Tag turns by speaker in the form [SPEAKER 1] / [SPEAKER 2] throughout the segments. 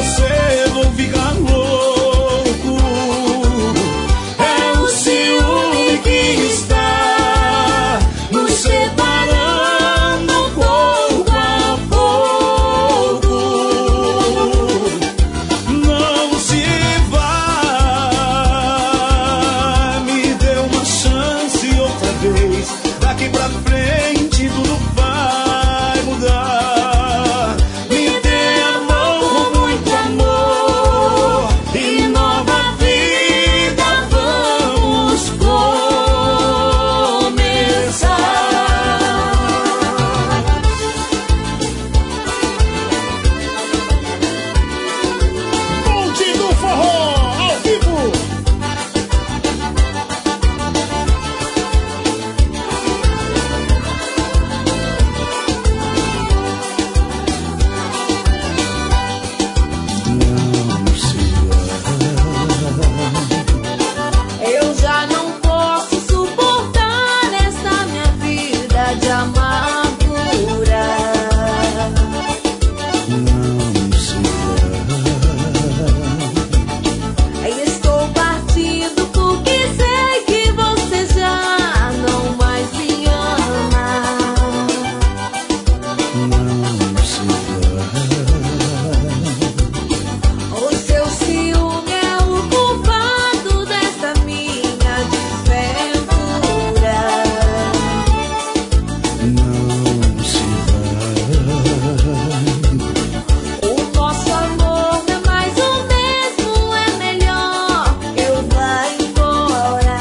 [SPEAKER 1] você vou ficar louco. É o ciúme que está nos separando pouco a pouco. Não se vá, me dê uma chance outra vez. Daqui pra frente tudo vai mudar. Me dê amor, muito amor, e nova vida vamos começar.
[SPEAKER 2] Ponte do Forró, ao vivo.
[SPEAKER 3] Eu já não posso suportar essa minha vida de amargura. Estou partindo porque sei que você já não mais me ama. O seu ciúme é o culpado dessa minha desventura. O nosso amor não é mais o mesmo, é melhor eu vá embora.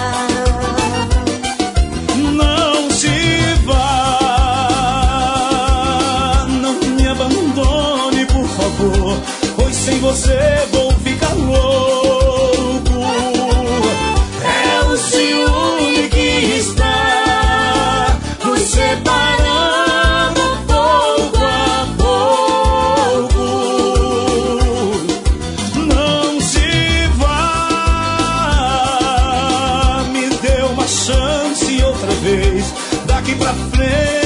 [SPEAKER 1] Não se vá, não me abandone, por favor, pois sem você vou ficar louco. É o ciúme que está nos separando pouco a pouco. Não se vá, me dê uma chance outra vez. Daqui pra frente